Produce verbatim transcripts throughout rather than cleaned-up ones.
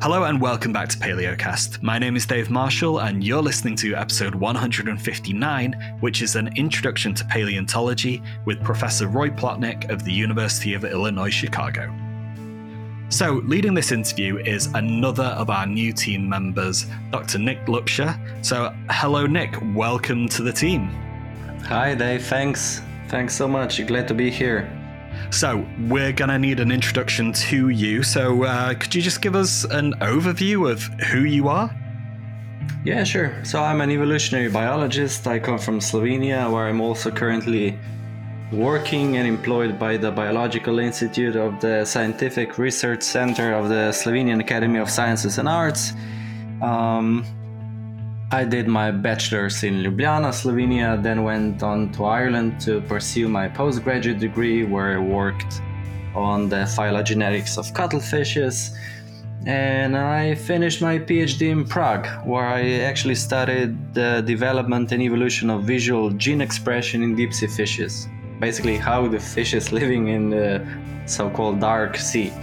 Hello and welcome back to PaleoCast. My name is Dave Marshall and you're listening to episode one hundred fifty-nine, which is an introduction to paleontology with Professor Roy Plotnick of the University of Illinois Chicago. So, leading this interview is another of our new team members, Doctor Nick Lupscher. So, hello Nick, welcome to the team. Hi Dave, thanks. Thanks so much, glad to be here. So, we're going to need an introduction to you. So, uh, could you just give us an overview of who you are? Yeah, sure. So, I'm an evolutionary biologist. I come from Slovenia, where I'm also currently working and employed by the Biological Institute of the Scientific Research Center of the Slovenian Academy of Sciences and Arts. Um, I did my bachelor's in Ljubljana, Slovenia, then went on to Ireland to pursue my postgraduate degree, where I worked on the phylogenetics of cuttlefishes. And I finished my PhD in Prague, where I actually studied the development and evolution of visual gene expression in deep sea fishes. Basically, how the fishes living in the so-called dark sea.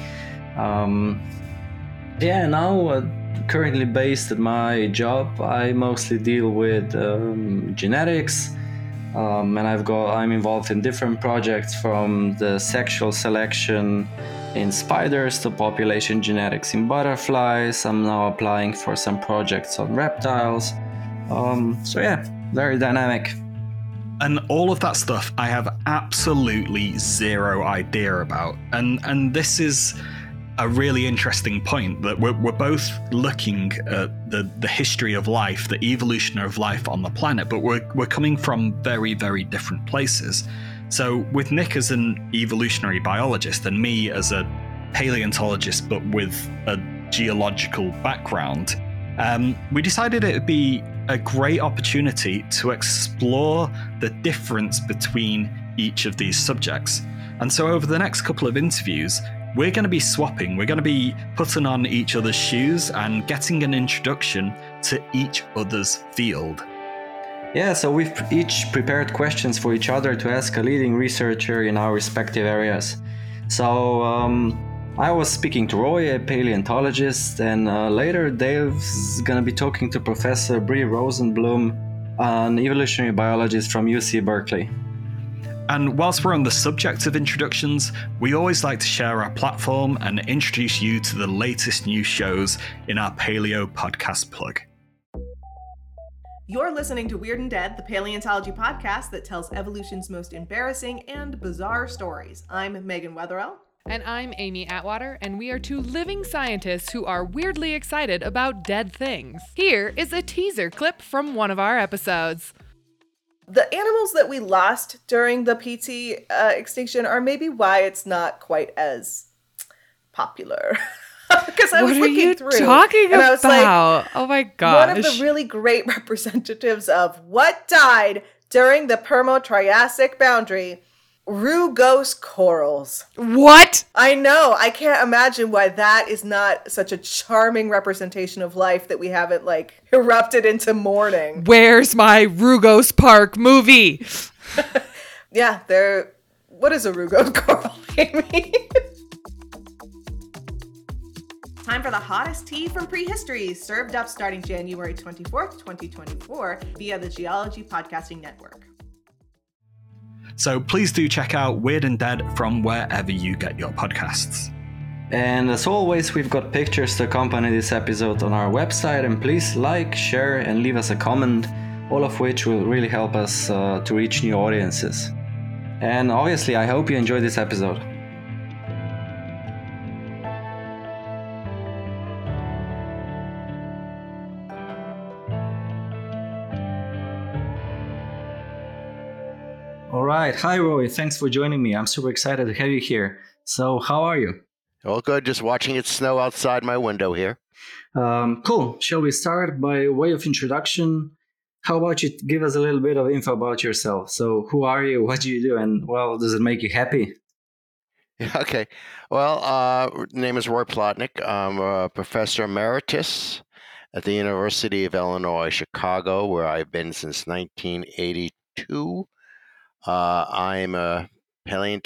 Um, yeah, now uh, currently based at my job, I mostly deal with um, genetics, um, and I've got I'm involved in different projects from the sexual selection in spiders to population genetics in butterflies. I'm now applying for some projects on reptiles. Um, so yeah, very dynamic. And all of that stuff I have absolutely zero idea about. And and this is a really interesting point, that we're, we're both looking at the, the history of life, the evolution of life on the planet, but we're, we're coming from very, very different places. So with Nick as an evolutionary biologist and me as a paleontologist, but with a geological background, um, we decided it would be a great opportunity to explore the difference between each of these subjects. And so over the next couple of interviews, we're going to be swapping, we're going to be putting on each other's shoes and getting an introduction to each other's field. Yeah, so we've each prepared questions for each other to ask a leading researcher in our respective areas. So um, I was speaking to Roy, a paleontologist, and uh, later Dave's going to be talking to Professor Brie Rosenblum, an evolutionary biologist from U C Berkeley. And whilst we're on the subject of introductions, we always like to share our platform and introduce you to the latest new shows in our Paleo Podcast plug. You're listening to Weird and Dead, the paleontology podcast that tells evolution's most embarrassing and bizarre stories. I'm Megan Wetherell. And I'm Amy Atwater, and we are two living scientists who are weirdly excited about dead things. Here is a teaser clip from one of our episodes. The animals that we lost during the P T uh, extinction are maybe why it's not quite as popular. Because I what was are looking you through, talking and I was about? like, oh my gosh. one of the really great representatives of what died during the Permo-Triassic boundary, rugose corals. What? I know. I can't imagine why that is not such a charming representation of life that we haven't, like, erupted into mourning. Where's my Rugose Park movie? Yeah, they're... What is a rugose coral, Amy? Time for the hottest tea from prehistory, served up starting January twenty-fourth, twenty twenty-four, via the Geology Podcasting Network. So please do check out Weird and Dead from wherever you get your podcasts. And as always, we've got pictures to accompany this episode on our website, and please like, share, and leave us a comment, all of which will really help us uh, to reach new audiences. And obviously, I hope you enjoyed this episode. All right. Hi, Roy. Thanks for joining me. I'm super excited to have you here. So, how are you? All good. Just watching it snow outside my window here. Um, cool. Shall we start by way of introduction? How about you give us a little bit of info about yourself? So, who are you? What do you do? And, well, does it make you happy? Okay. Well, uh, name is Roy Plotnick. I'm a professor emeritus at the University of Illinois Chicago, where I've been since nineteen eighty-two. Uh, I'm a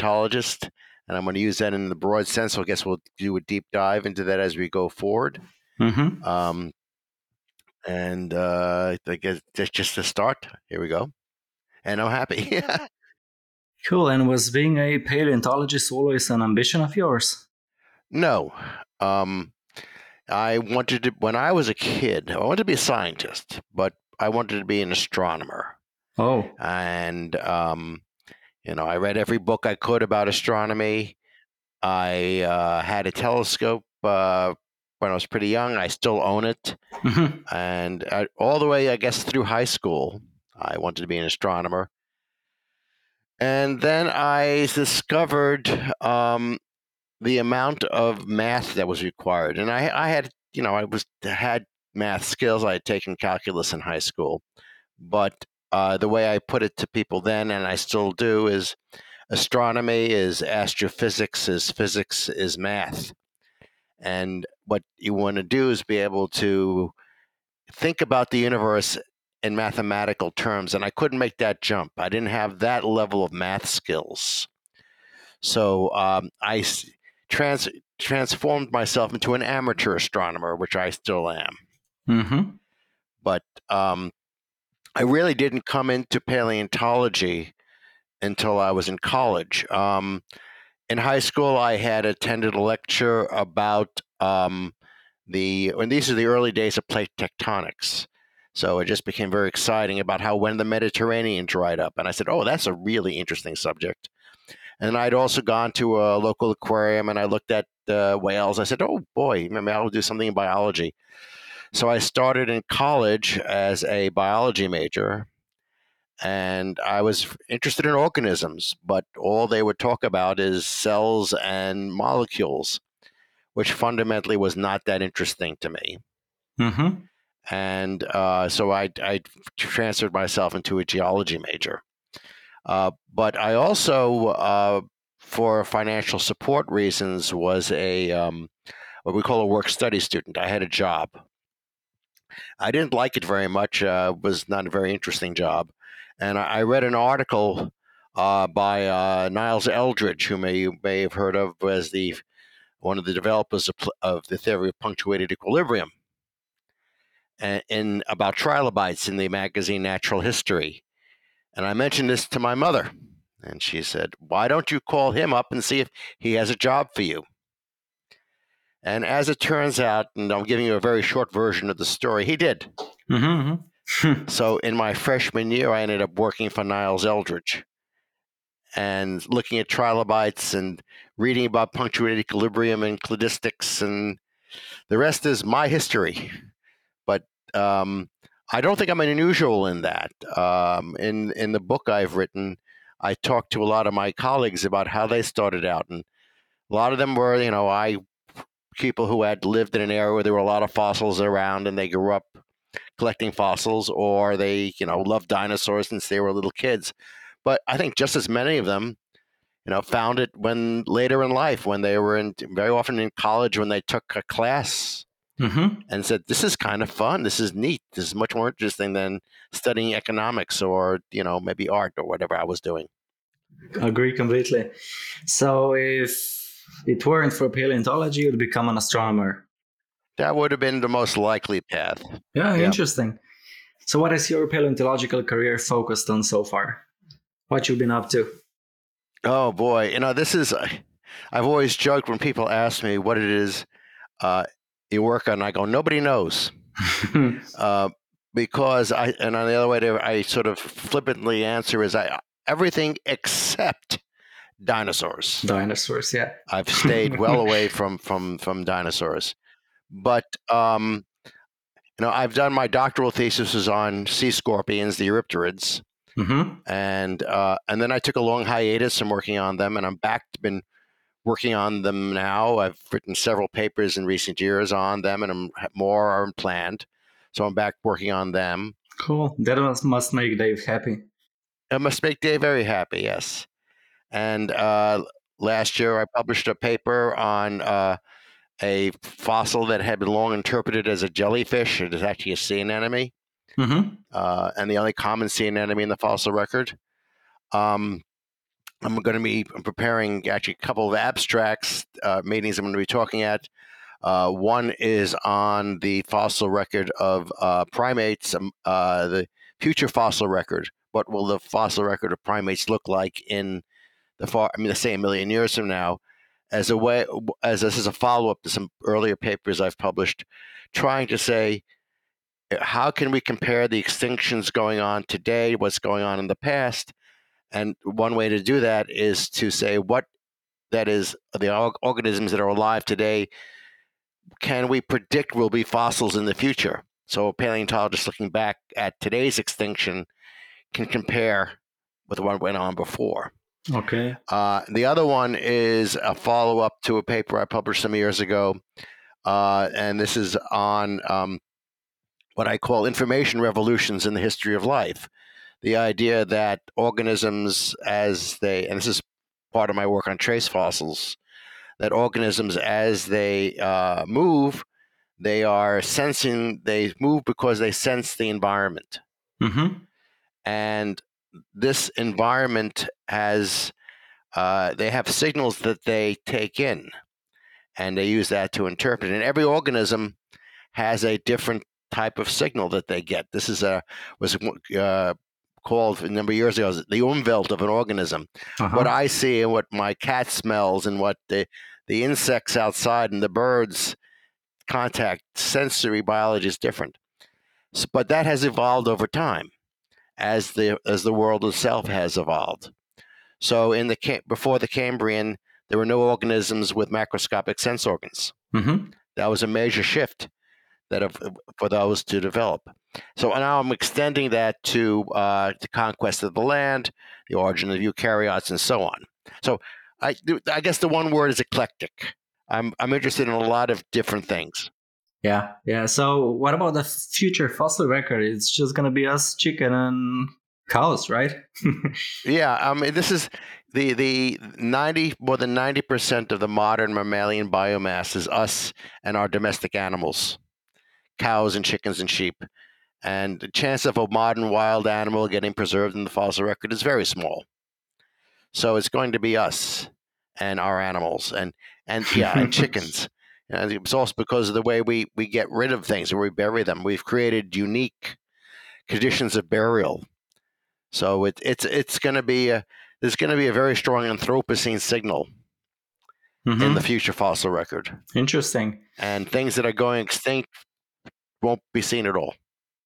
paleontologist, and I'm going to use that in the broad sense. So I guess we'll do a deep dive into that as we go forward. Mm-hmm. Um, and uh, I guess just just to start, here we go, and I'm happy. Cool. And was being a paleontologist always an ambition of yours? No, um, I wanted to when I was a kid. I wanted to be a scientist, but I wanted to be an astronomer. Oh. And um, you know, I read every book I could about astronomy. I uh, had a telescope uh, when I was pretty young. I still own it, Mm-hmm. and I, all the way, I guess, through high school, I wanted to be an astronomer. And then I discovered um, the amount of math that was required, and I, I had, you know, I was had math skills. I had taken calculus in high school, but uh, the way I put it to people then, and I still do, is astronomy is astrophysics, is physics, is math. And what you want to do is be able to think about the universe in mathematical terms. And I couldn't make that jump. I didn't have that level of math skills. So um, I trans- transformed myself into an amateur astronomer, which I still am. Mm-hmm. But um, I really didn't come into paleontology until I was in college. Um, in high school, I had attended a lecture about um, the, and these are the early days of plate tectonics. So it just became very exciting about how when the Mediterranean dried up. And I said, oh, that's a really interesting subject. And I'd also gone to a local aquarium and I looked at uh, whales. I said, oh, boy, maybe I'll do something in biology. So I started in college as a biology major. And I was interested in organisms, but all they would talk about is cells and molecules, which fundamentally was not that interesting to me. Mm-hmm. And uh, so I, I transferred myself into a geology major. Uh, but I also, uh, for financial support reasons, was a um, what we call a work study student. I had a job. I didn't like it very much. Uh, it was not a very interesting job. And I, I read an article uh, by uh, Niles Eldredge, who may, you may have heard of as the one of the developers of, of the theory of punctuated equilibrium, and, in about trilobites in the magazine Natural History. And I mentioned this to my mother, and she said, why don't you call him up and see if he has a job for you? And as it turns out, and I'm giving you a very short version of the story, he did. Mm-hmm. So in my freshman year, I ended up working for Niles Eldredge and looking at trilobites and reading about punctuated equilibrium and cladistics, and the rest is my history. But um, I don't think I'm unusual in that. Um, in in the book I've written, I talked to a lot of my colleagues about how they started out, and a lot of them were, you know, I people who had lived in an area where there were a lot of fossils around, and they grew up collecting fossils, or they, you know, loved dinosaurs since they were little kids. But I think just as many of them, you know, found it when later in life, when they were in, very often in college, when they took a class. Mm-hmm. And said, this is kind of fun. This is neat. This is much more interesting than studying economics or, you know, maybe art or whatever I was doing. Agree completely. So if it weren't for paleontology, you'd become an astronomer. That would have been the most likely path. Yeah, Yeah. Interesting. So what is your paleontological career focused on so far? What you've been up to? Oh, boy. You know, this is, I've always joked when people ask me what it is uh, you work on, I go, nobody knows. uh, because I, and on the other way, to, I sort of flippantly answer is I, everything except dinosaurs. Dinosaurs, yeah. I've stayed well away from, from, from dinosaurs. But, um, you know, I've done my doctoral thesis was on sea scorpions, the Eurypterids. Mm-hmm. And, uh, and then I took a long hiatus from working on them, and I'm back, been working on them now. I've written several papers in recent years on them, and I'm, more are planned. So I'm back working on them. Cool. That must, must make Dave happy. It must make Dave very happy, yes. And uh, last year I published a paper on uh, a fossil that had been long interpreted as a jellyfish. It is actually a sea anemone, Mm-hmm. uh, and the only common sea anemone in the fossil record. Um, I'm going to be preparing actually a couple of abstracts, uh, meetings I'm going to be talking at Uh, one is on the fossil record of uh, primates, um, uh, the future fossil record. What will the fossil record of primates look like in the far, I mean, let's say a million years from now, as a way, as this is a follow-up to some earlier papers I've published, trying to say, how can we compare the extinctions going on today, what's going on in the past? And one way to do that is to say what that is, the organisms that are alive today, can we predict will be fossils in the future? So a paleontologist looking back at today's extinction can compare with what went on before. Okay. Uh, the other one is a follow-up to a paper I published some years ago, uh, and this is on um, what I call information revolutions in the history of life. The idea that organisms as they, and this is part of my work on trace fossils, that organisms as they uh, move, they are sensing, they move because they sense the environment. Mm-hmm. And this environment has, uh, they have signals that they take in, and they use that to interpret. And every organism has a different type of signal that they get. This is a was uh, called a number of years ago the Umwelt of an organism. Uh-huh. What I see and what my cat smells and what the the insects outside and the birds contact, sensory biology is different. So, but that has evolved over time as the as the world itself has evolved. So in the before the Cambrian, there were no organisms with macroscopic sense organs. Mm-hmm. That was a major shift that have, for those to develop. So now I'm extending that to uh, the conquest of the land, the origin of eukaryotes, and so on. So I, I guess the one word is eclectic. I'm I'm interested in a lot of different things. Yeah, yeah. So what about the future fossil record? It's just gonna be us, chicken, and cows, right? Yeah, I mean, this is the the ninety more than ninety percent of the modern mammalian biomass is us and our domestic animals, cows and chickens and sheep, and the chance of a modern wild animal getting preserved in the fossil record is very small. So it's going to be us and our animals, and and yeah, and chickens. And it's also because of the way we we get rid of things and we bury them. We've created unique conditions of burial. So it, it's it's going to be a there's going to be a very strong Anthropocene signal Mm-hmm. in the future fossil record, Interesting. and things that are going extinct won't be seen at all.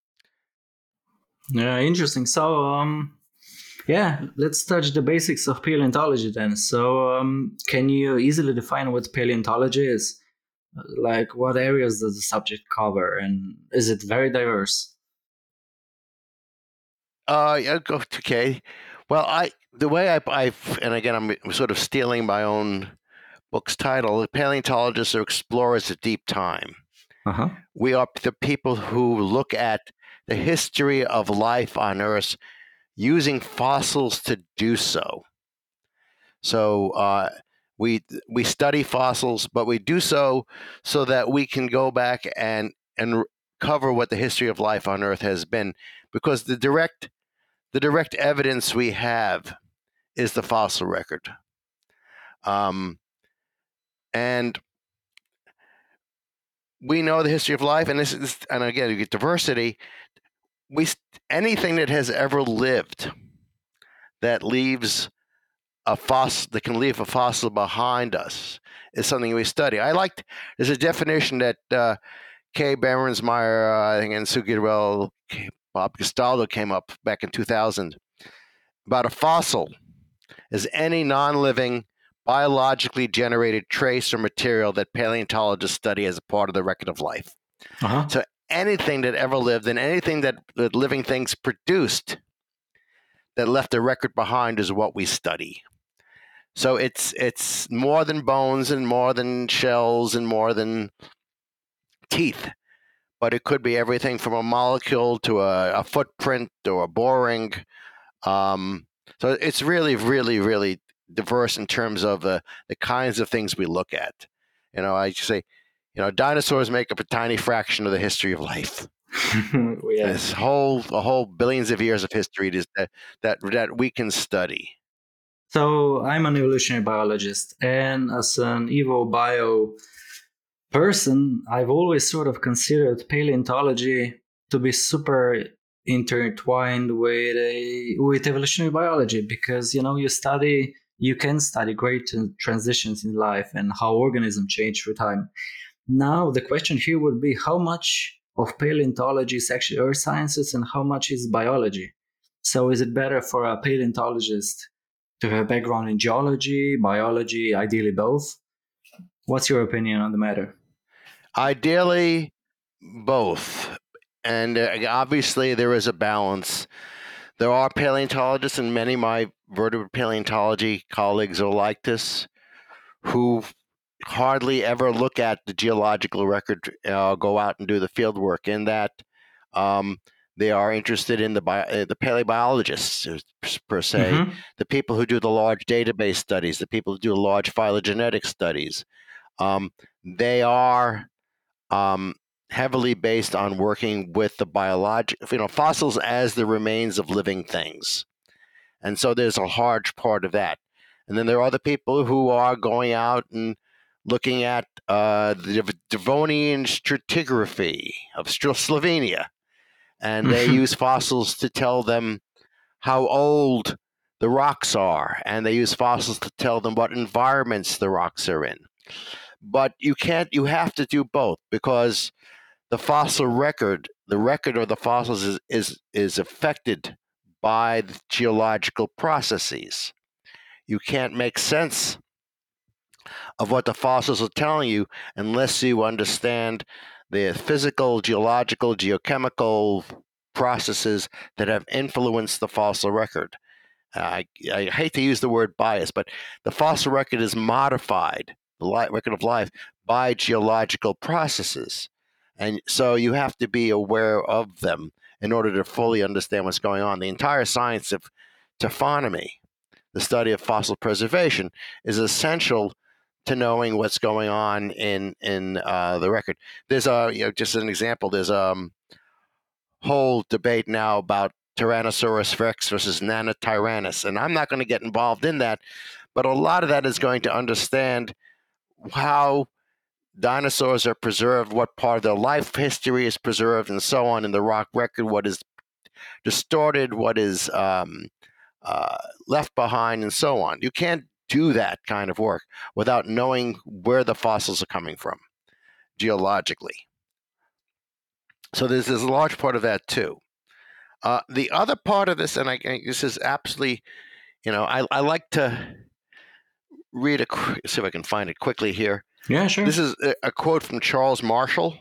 Yeah, interesting. So, um, yeah, let's touch the basics of paleontology then. So, um, can you easily define what paleontology is? Like, what areas does the subject cover, and is it very diverse? Uh, yeah, go okay. Well, I the way I I've and again I'm sort of stealing my own book's title. Paleontologists are explorers of deep time. Uh-huh. We are the people who look at the history of life on Earth using fossils to do so. So uh, we we study fossils, but we do so so that we can go back and and cover what the history of life on Earth has been, because the direct the direct evidence we have is the fossil record. Um, and we know the history of life, and this is, and again, you get diversity. We anything that has ever lived that leaves a fossil that can leave a fossil behind us is something we study. I liked there's a definition that uh, Kay Berensmeyer, uh, I think, and Sue Gidwell, Bob Castaldo came up back in two thousand about a fossil is any non-living biologically generated trace or material that paleontologists study as a part of the record of life. Uh-huh. So anything that ever lived and anything that, that living things produced that left a record behind is what we study. So it's it's more than bones and more than shells and more than teeth, but it could be everything from a molecule to a, a footprint or a boring. Um, so it's really, really, really diverse in terms of the, the kinds of things we look at. You know, I say, you know, dinosaurs make up a tiny fraction of the history of life. Yeah. This whole, a whole billions of years of history is that that that we can study. So I'm an evolutionary biologist, and as an Evo Bio person, I've always sort of considered paleontology to be super intertwined with a, with evolutionary biology, because you know you study you can study great transitions in life and how organisms change through time. Now the question here would be how much of paleontology is actually earth sciences and how much is biology. So is it better for a paleontologist to have a background in geology, biology, ideally both? What's your opinion on the matter? Ideally, both. And uh, obviously, there is a balance. There are paleontologists, and many of my vertebrate paleontology colleagues are like this, who hardly ever look at the geological record, uh, go out and do the field work, in that um, they are interested in the bio, the paleobiologists, per se, mm-hmm. the people who do the large database studies, the people who do large phylogenetic studies. Um, they are um, heavily based on working with the biological, you know, fossils as the remains of living things. And so there's a large part of that. And then there are other people who are going out and looking at uh, the Devonian stratigraphy of Slovenia. And they use fossils to tell them how old the rocks are. And they use fossils to tell them what environments the rocks are in. But you can't, you have to do both, because the fossil record, the record of the fossils is, is, is affected by the geological processes. You can't make sense of what the fossils are telling you unless you understand the physical, geological, geochemical processes that have influenced the fossil record. Uh, I, I hate to use the word bias, but the fossil record is modified, the li- record of life, by geological processes. And so you have to be aware of them in order to fully understand what's going on. The entire science of taphonomy, the study of fossil preservation, is essential to knowing what's going on in in uh, the record. There's a, you know, just an example, there's a um, whole debate now about Tyrannosaurus rex versus Nanotyrannus, and I'm not going to get involved in that, but a lot of that is going to understand how dinosaurs are preserved, what part of their life history is preserved, and so on in the rock record, what is distorted, what is um, uh, left behind, and so on. You can't do that kind of work without knowing where the fossils are coming from geologically. So there's, there's a large part of that too. Uh, the other part of this, and I, this is absolutely, you know, I, I like to read a, see if I can find it quickly here. Yeah, sure. This is a, a quote from Charles Marshall.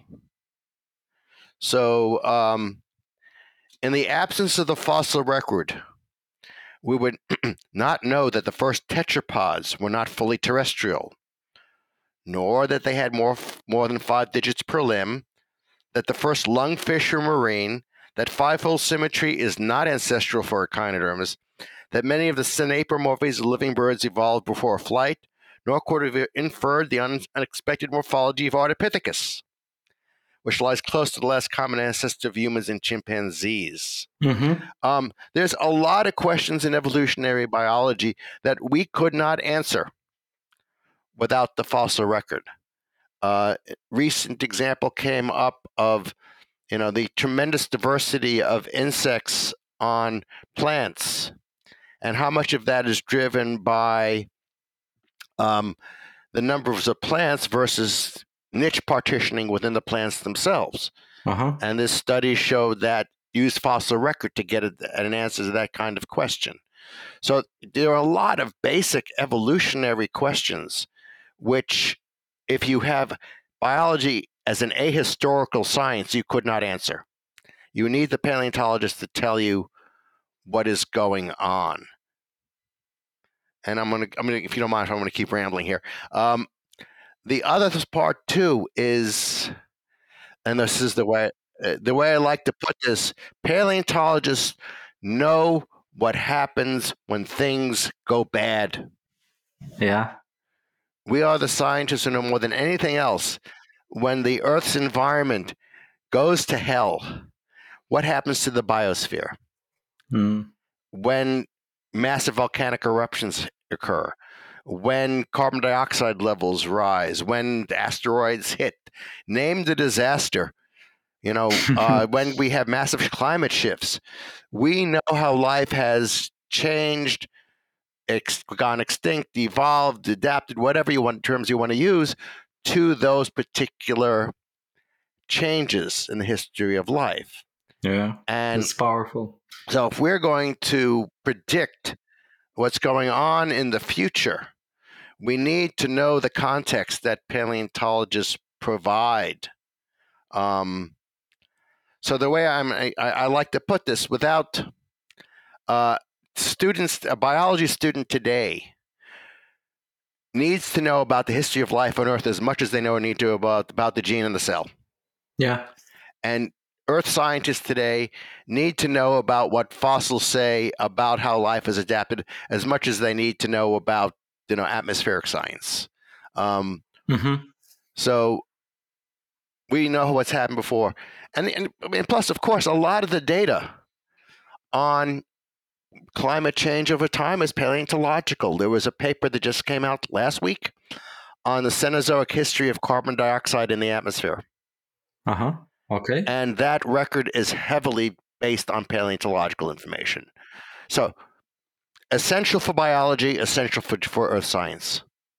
So, um, in the absence of the fossil record, we would not know that the first tetrapods were not fully terrestrial, nor that they had more, more than five digits per limb, that the first lungfish are marine, that fivefold symmetry is not ancestral for echinoderms, that many of the synapomorphies of living birds evolved before flight, nor could have inferred the unexpected morphology of Ardipithecus, which lies close to the last common ancestor of humans and chimpanzees. Mm-hmm. Um, there's a lot of questions in evolutionary biology that we could not answer without the fossil record. Uh, recent example came up of, you know, the tremendous diversity of insects on plants, and how much of that is driven by um, the numbers of plants versus niche partitioning within the plants themselves. Uh-huh. And this study showed that use fossil record to get an answer to that kind of question. So there are a lot of basic evolutionary questions, which if you have biology as an ahistorical science, you could not answer. You need the paleontologist to tell you what is going on. And I'm gonna, I'm gonna, if you don't mind, I'm gonna keep rambling here. Um, the other part too is, and this is the way, uh, the way I like to put this: paleontologists know what happens when things go bad. Yeah. We are the scientists who know more than anything else when the Earth's environment goes to hell. What happens to the biosphere? Mm. When massive volcanic eruptions occur, when carbon dioxide levels rise, when asteroids hit. Name the disaster. You know, uh, when we have massive climate shifts, we know how life has changed, ex- gone extinct, evolved, adapted, whatever you want terms you want to use, to those particular changes in the history of life. Yeah, and it's powerful. So if we're going to predict what's going on in the future, we need to know the context that paleontologists provide. Um, so the way I'm, I, I like to put this, without uh, students, a biology student today needs to know about the history of life on Earth as much as they know need to about, about the gene in the cell. Yeah. And Earth scientists today need to know about what fossils say about how life has adapted as much as they need to know about, you know, atmospheric science. Um, mm-hmm. So we know what's happened before. And, and, and plus, of course, a lot of the data on climate change over time is paleontological. There was a paper that just came out last week on the Cenozoic history of carbon dioxide in the atmosphere. Uh-huh. Okay. And that record is heavily based on paleontological information. So essential for biology, essential for, for earth science.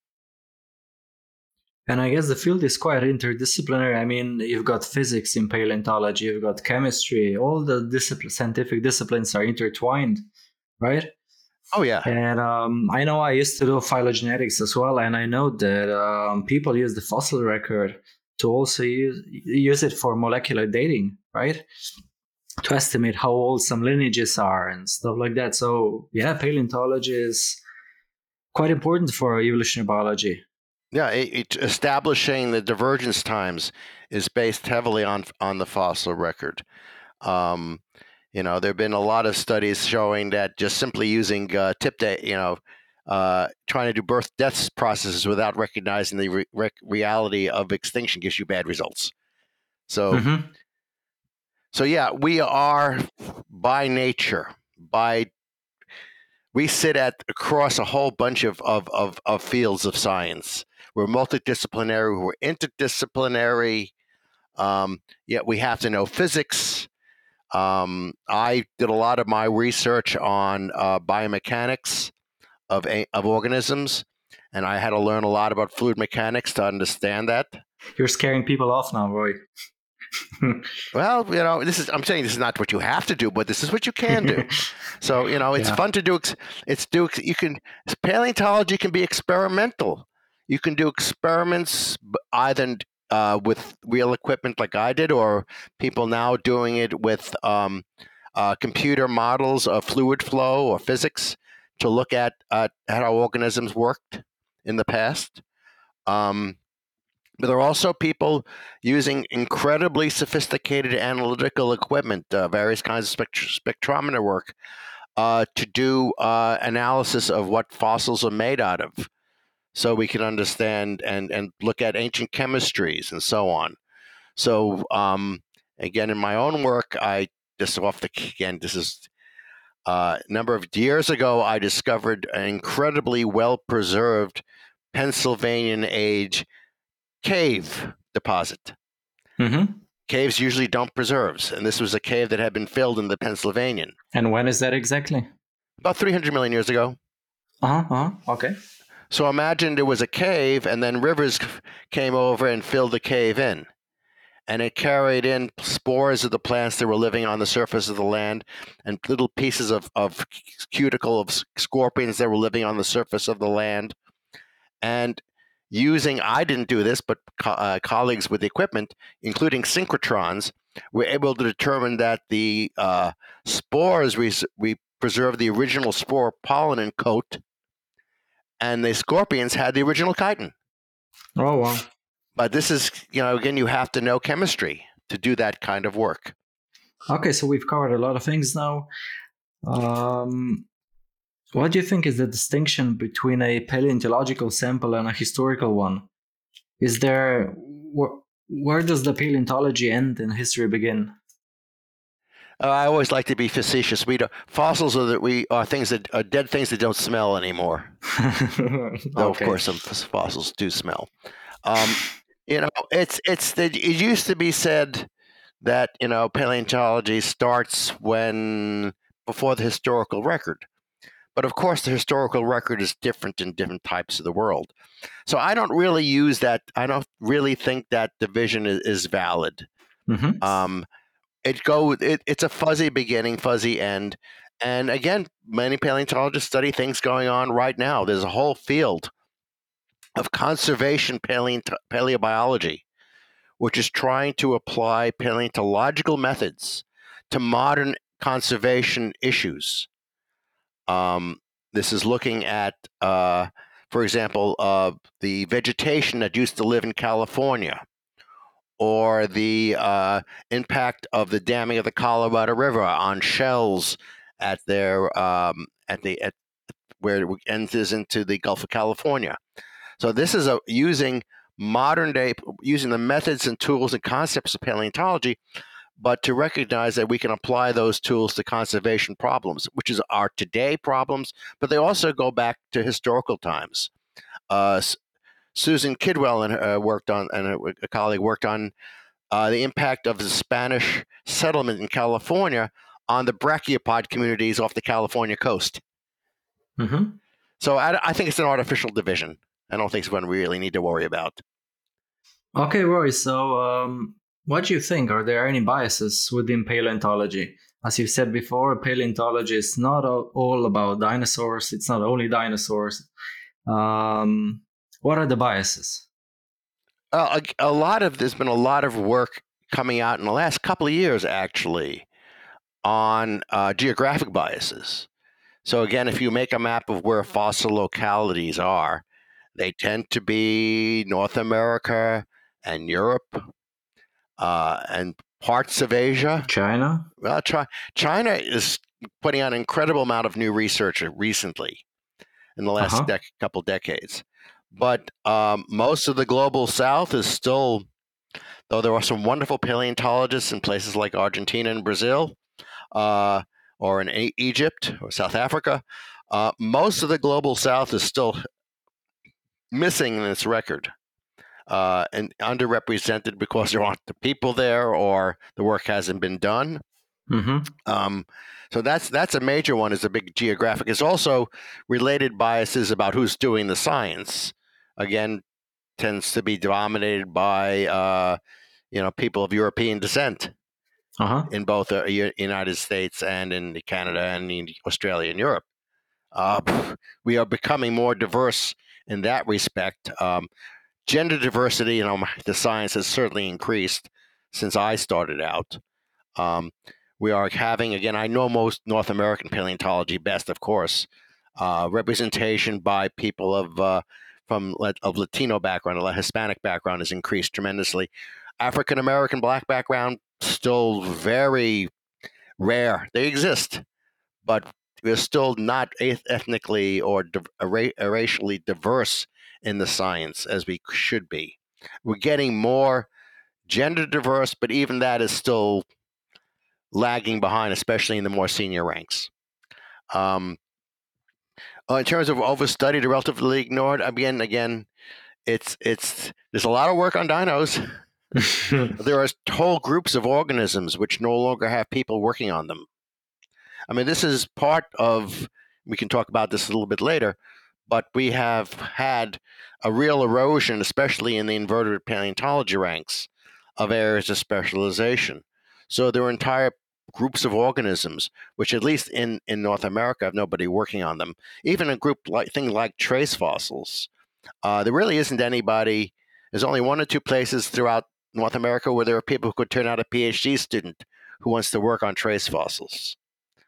And I guess the field is quite interdisciplinary. I mean, you've got physics in paleontology, you've got chemistry, all the discipl- scientific disciplines are intertwined, right? Oh, yeah. And um, I know I used to do phylogenetics as well, and I know that um, people use the fossil record to also use, use it for molecular dating, right? To estimate how old some lineages are and stuff like that. So, yeah, paleontology is quite important for evolutionary biology. Yeah, it, it, establishing the divergence times is based heavily on on the fossil record. Um, you know, there have been a lot of studies showing that just simply using uh, tip data, you know, uh, trying to do birth death processes without recognizing the re- re- reality of extinction gives you bad results. So, mm-hmm. so yeah, we are by nature, by we sit at across a whole bunch of of of, of fields of science. We're multidisciplinary, we're interdisciplinary, um, yet we have to know physics. Um, I did a lot of my research on uh, biomechanics of, of organisms, and I had to learn a lot about fluid mechanics to understand that. You're scaring people off now, Roy. Well, you know, this is, I'm saying this is not what you have to do, but this is what you can do. So, you know, it's yeah. fun to do. It's do, you can, paleontology can be experimental. You can do experiments either uh, with real equipment like I did, or people now doing it with um, uh, computer models of fluid flow or physics to look at, uh, at how organisms worked in the past. Um, but there are also people using incredibly sophisticated analytical equipment, uh, various kinds of spect- spectrometer work, uh, to do uh, analysis of what fossils are made out of, so we can understand and, and look at ancient chemistries and so on. So um, again, in my own work, I just off the again, this is uh, a number of years ago, I discovered an incredibly well preserved Pennsylvanian age cave deposit. Mm-hmm. Caves usually dump preserves, and this was a cave that had been filled in the Pennsylvanian. And when is that exactly? About three hundred million years ago. Uh-huh, uh-huh. Okay. So imagine there was a cave, and then rivers came over and filled the cave in. And it carried in spores of the plants that were living on the surface of the land, and little pieces of, of cuticle of scorpions that were living on the surface of the land. And using, I didn't do this, but co- uh, colleagues with the equipment, including synchrotrons, were able to determine that the uh, spores, we, we preserved the original spore pollen and coat, and the scorpions had the original chitin. Oh, wow. But this is, you know, again, you have to know chemistry to do that kind of work. Okay, so we've covered a lot of things now. Um, what do you think is the distinction between a paleontological sample and a historical one? Is there, wh- where does the paleontology end and history begin? Uh, I always like to be facetious. We do, fossils are that we are things that are dead things that don't smell anymore. Though Okay. of course some f- fossils do smell. Um, you know, it's it's the, it used to be said that you know paleontology starts when before the historical record, but of course the historical record is different in different types of the world. So I don't really use that. I don't really think that division is, is valid. Mhm. Um, it go it, it's a fuzzy beginning, fuzzy end, and again, many paleontologists study things going on right now. There's a whole field of conservation paleont- paleobiology, which is trying to apply paleontological methods to modern conservation issues. Um, this is looking at, uh, for example, uh, the vegetation that used to live in California, or the uh, impact of the damming of the Colorado River on shells at their um, at the at where it enters into the Gulf of California. So this is a using modern day using the methods and tools and concepts of paleontology, but to recognize that we can apply those tools to conservation problems, which is our today problems, but they also go back to historical times. Uh, Susan Kidwell and uh, worked on, and a, a colleague worked on uh, the impact of the Spanish settlement in California on the brachiopod communities off the California coast. Mhm. So I, I think it's an artificial division. I don't think it's one we really need to worry about. Okay, Roy. So, um, what do you think? Are there any biases within paleontology? As you said before, paleontology is not a- all about dinosaurs. It's not only dinosaurs. Um, what are the biases? Uh, a, a lot of there's been a lot of work coming out in the last couple of years, actually, on uh, geographic biases. So again, if you make a map of where fossil localities are, they tend to be North America and Europe uh, and parts of Asia. China? Well, Chi- China is putting out an incredible amount of new research recently in the last Uh-huh. dec- couple decades. But um, most of the global south is still, though there are some wonderful paleontologists in places like Argentina and Brazil, uh, or in e- Egypt or South Africa, uh, most of the global south is still missing in its record. Uh, and underrepresented because there aren't the people there or the work hasn't been done. Mm-hmm. Um, so that's that's a major one. Is a big geographic. It's also related biases about who's doing the science. Again, tends to be dominated by uh, you know people of European descent Uh-huh. in both the United States and in Canada and in Australia and Europe. Uh, we are becoming more diverse in that respect. Um, gender diversity, you know, the science has certainly increased since I started out. Um, we are having, again, I know most North American paleontology best, of course. Uh, representation by people of uh, from of Latino background, a Hispanic background has increased tremendously. African American, Black background still very rare. They exist, but we're still not ethnically or racially diverse in the science as we should be. We're getting more gender diverse, but even that is still lagging behind, especially in the more senior ranks. Um, uh, in terms of overstudied or relatively ignored, again, again, it's it's there's a lot of work on dinos. There are whole groups of organisms which no longer have people working on them. I mean, this is part of. We can talk about this a little bit later, but we have had a real erosion, especially in the invertebrate paleontology ranks, of areas of specialization. So there are entire groups of organisms, which at least in, in North America have nobody working on them. Even a group like thing like trace fossils, uh, there really isn't anybody. There's only one or two places throughout North America where there are people who could turn out a PhD student who wants to work on trace fossils.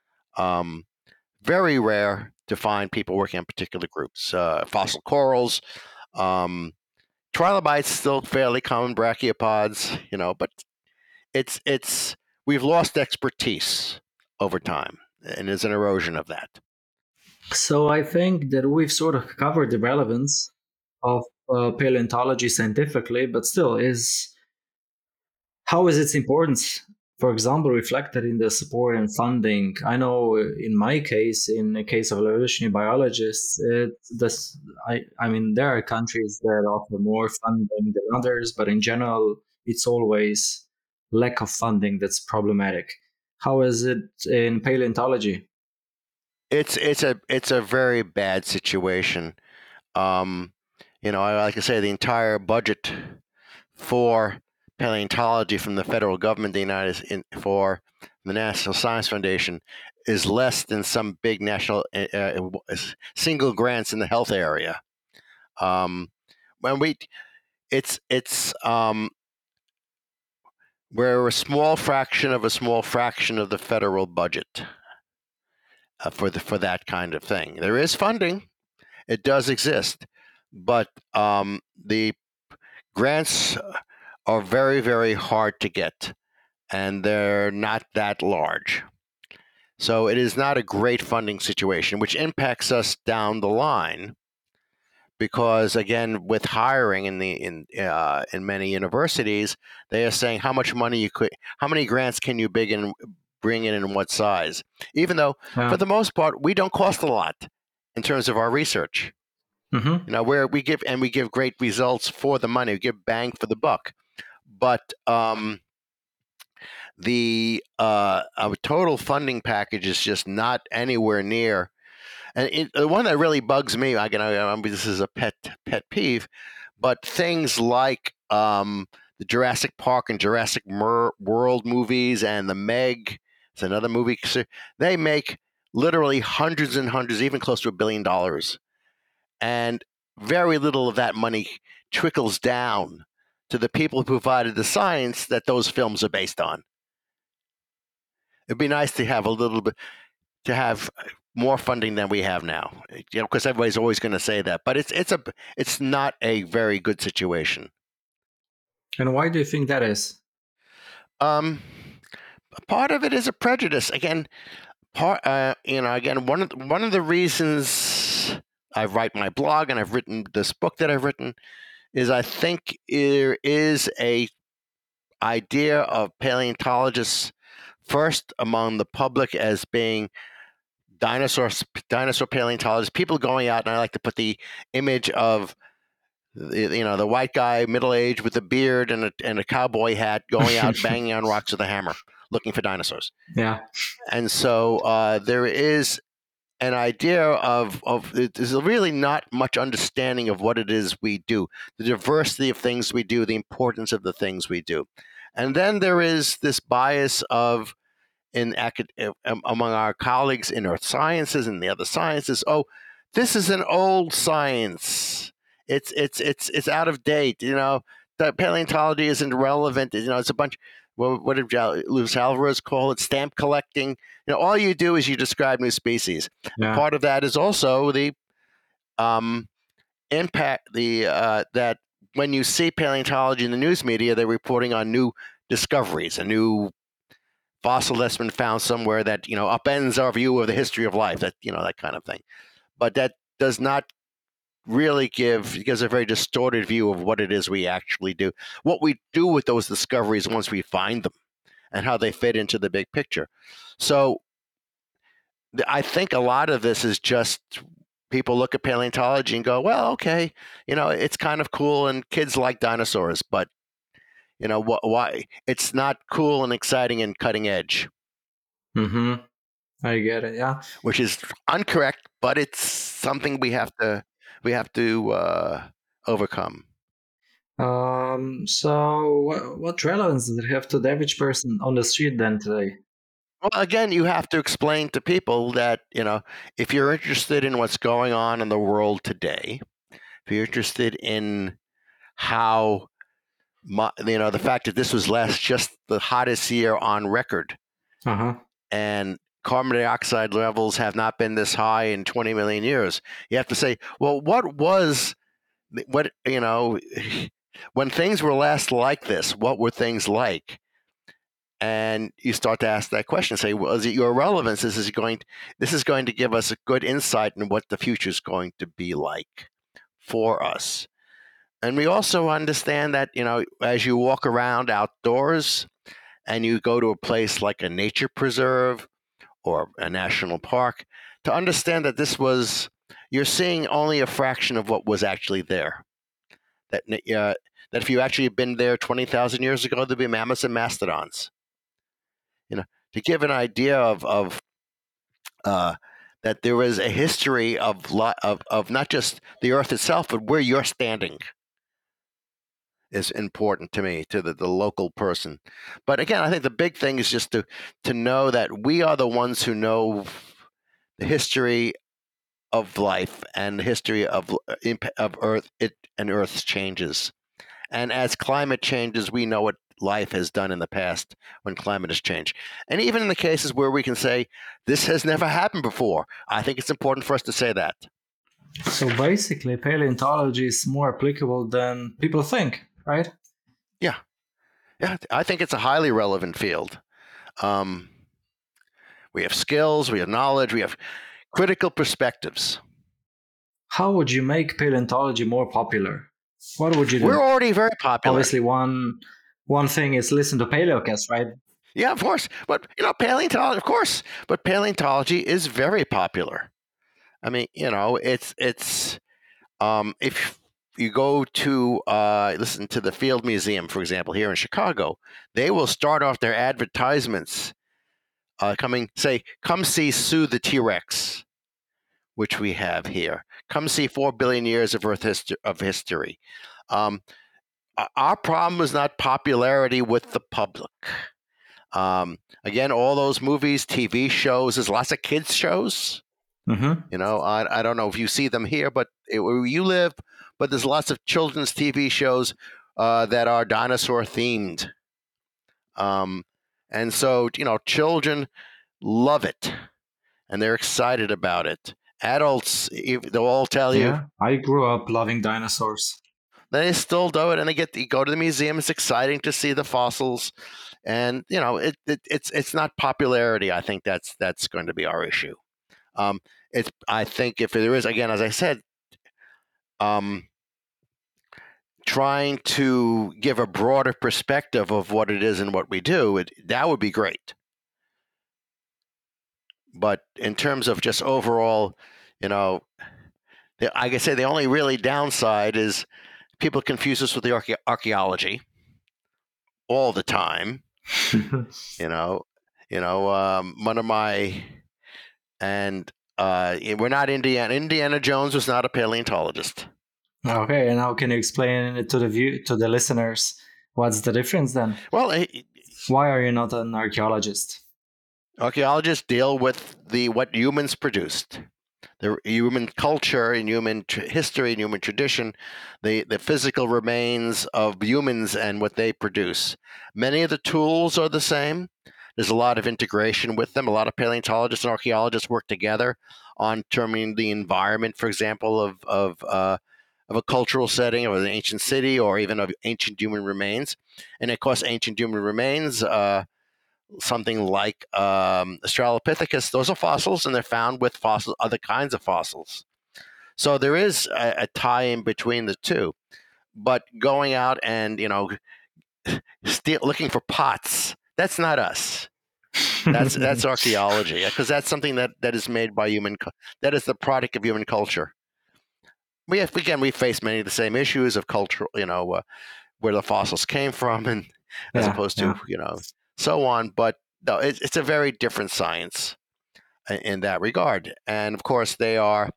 Um, very rare to find people working on particular groups. Uh, fossil corals, um, trilobites still fairly common, brachiopods, you know, but it's it's we've lost expertise over time, and there's an erosion of that. So I think that we've sort of covered the relevance of uh, paleontology scientifically, but still, is how is its importance for example, reflected in the support and funding. I know in my case, in the case of evolutionary biologists, it, this, I, I mean, there are countries that offer more funding than others, but in general, it's always lack of funding that's problematic. How is it in paleontology? It's it's a it's a very bad situation. Um, you know, I like to say the entire budget for paleontology from the federal government, the United in, for the National Science Foundation, is less than some big national uh, uh, single grants in the health area. Um, when we, it's it's um, we're a small fraction of a small fraction of the federal budget uh, for the for that kind of thing. There is funding; it does exist, but um, the grants are very, very hard to get, and they're not that large. So it is not a great funding situation, which impacts us down the line. Because again, with hiring in the in uh, in many universities, they are saying how much money you could, how many grants can you big in, bring in, and what size. Even though, Yeah. for the most part, we don't cost a lot in terms of our research. Mm-hmm. You know, where we give and we give great results for the money, we give bang for the buck. But um, the uh, our total funding package is just not anywhere near. And it, the one that really bugs me, I can, I mean, this is a pet pet peeve, but things like um, the Jurassic Park and Jurassic Mer- World movies and the Meg, it's another movie, they make literally hundreds and hundreds, even close to a billion dollars. And very little of that money trickles down to the people who provided the science that those films are based on. It'd be nice to have a little bit, to have more funding than we have now, you know, because everybody's always going to say that, but it's it's a it's not a very good situation. And why do you think that is? Um, part of it is a prejudice. Again, part uh, you know, again, one of the, one of the reasons I write my blog and I've written this book that I've written is I think there is a idea of paleontologists first among the public as being dinosaurs, dinosaur paleontologists, people going out, and I like to put the image of, you know, the white guy, middle aged with a beard and a, and a cowboy hat, going out banging on rocks with a hammer, looking for dinosaurs. Yeah. And so uh, there is an idea of of there's really not much understanding of what it is we do, the diversity of things we do, the importance of the things we do, and then there is this bias of in among our colleagues in earth sciences and the other sciences. Oh, this is an old science. It's it's it's it's out of date. You know, the paleontology isn't relevant. You know, it's a bunch. What, what did Luis Alvarez call it? Stamp collecting. You know, all you do is you describe new species. Yeah. Part of that is also the um, impact. The uh, that when you see paleontology in the news media, they're reporting on new discoveries, a new fossil that's been found somewhere that, you know, upends our view of the history of life, that, you know, that kind of thing. But that does not really give, gives a very distorted view of what it is we actually do, what we do with those discoveries once we find them, and how they fit into the big picture. So I think a lot of this is just people look at paleontology and go, well, okay, you know, it's kind of cool and kids like dinosaurs, but you know, wh- why it's not cool and exciting and cutting edge. Mm-hmm. I get it. Yeah. Which is incorrect, but it's something we have to we have to uh, overcome. Um. So, what, what relevance does it have to the average person on the street then today? Well, again, you have to explain to people that, you know, if you're interested in what's going on in the world today, if you're interested in how you know, the fact that this was last just the hottest year on record, uh-huh. and carbon dioxide levels have not been this high in twenty million years. You have to say, well, what was, what, you know, when things were last like this, what were things like? And you start to ask that question, say, well, is it your relevance? This is going, this is going to give us a good insight in what the future is going to be like for us. And we also understand that, you know, as you walk around outdoors and you go to a place like a nature preserve or a national park, to understand that this was, you're seeing only a fraction of what was actually there. That uh, that if you actually had been there twenty thousand years ago, there'd be mammoths and mastodons. You know, to give an idea of of uh, that there is a history of, lo- of of not just the Earth itself, but where you're standing is important to me, to the, the local person. But again, I think the big thing is just to to know that we are the ones who know the history of life and the history of of Earth it and Earth's changes. And as climate changes, we know what life has done in the past when climate has changed. And even in the cases where we can say this has never happened before, I think it's important for us to say that. So basically, paleontology is more applicable than people think, right? Yeah. Yeah, I think it's a highly relevant field. Um, we have skills, we have knowledge, we have critical perspectives. How would you make paleontology more popular? What would you do? We're already very popular. Obviously, one one thing is listen to Paleocast, right? Yeah, of course. But, you know, paleontology, of course. But paleontology is very popular. I mean, you know, it's, it's um, if you go to uh, listen to the Field Museum, for example, here in Chicago, they will start off their advertisements uh, coming, say, come see Sue the T-Rex, which we have here. Come see four billion years of Earth history. Of history. Um, our problem is not popularity with the public. Um, again, all those movies, T V shows, there's lots of kids shows. Mm-hmm. You know, I, I don't know if you see them here, but it, where you live, but there's lots of children's T V shows uh, that are dinosaur themed. Um, and so, you know, children love it and they're excited about it. Adults, they'll all tell you. Yeah, I grew up loving dinosaurs. They still do it, and they get you go to the museum. It's exciting to see the fossils, and you know it, it it's it's not popularity. I think that's that's going to be our issue. Um, it's I think if there is, again, as I said, um, trying to give a broader perspective of what it is and what we do, it, that would be great. But in terms of just overall, you know, the, like I say, the only really downside is people confuse us with the archae- archaeology all the time. you know, you know, um, one of my, and uh, we're not Indiana. Indiana Jones was not a paleontologist. Okay, and how can you explain it to the view to the listeners? What's the difference then? Well, it, why are you not an archaeologist? Archaeologists deal with the what humans produced. The human culture and human tr- history and human tradition, the, the physical remains of humans and what they produce. Many of the tools are the same. There's a lot of integration with them. A lot of paleontologists and archaeologists work together on determining the environment, for example, of of uh, of a cultural setting, of an ancient city, or even of ancient human remains. And of course, ancient human remains. Uh, Something like um, Australopithecus, those are fossils, and they're found with fossil, other kinds of fossils. So there is a, a tie in between the two. But going out and, you know, steal, looking for pots, that's not us. That's that's archaeology, because that's something that, that is made by human, that is the product of human culture. We have, again, we face many of the same issues of cultural, you know, uh, where the fossils came from, and as yeah, opposed to, yeah. you know, so on. But no, it, it's a very different science in, in that regard. And of course, they are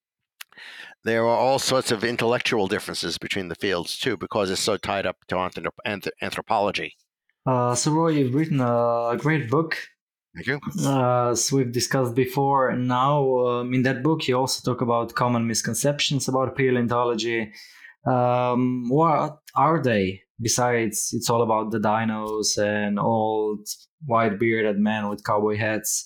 there are all sorts of intellectual differences between the fields too, because it's so tied up to anthrop- anth- anthropology. Uh, so Roy, you've written a great book. Thank you. Uh, as we've discussed before, and now um, in that book you also talk about common misconceptions about paleontology. Um, what are they? Besides, it's all about the dinos and old white bearded men with cowboy hats.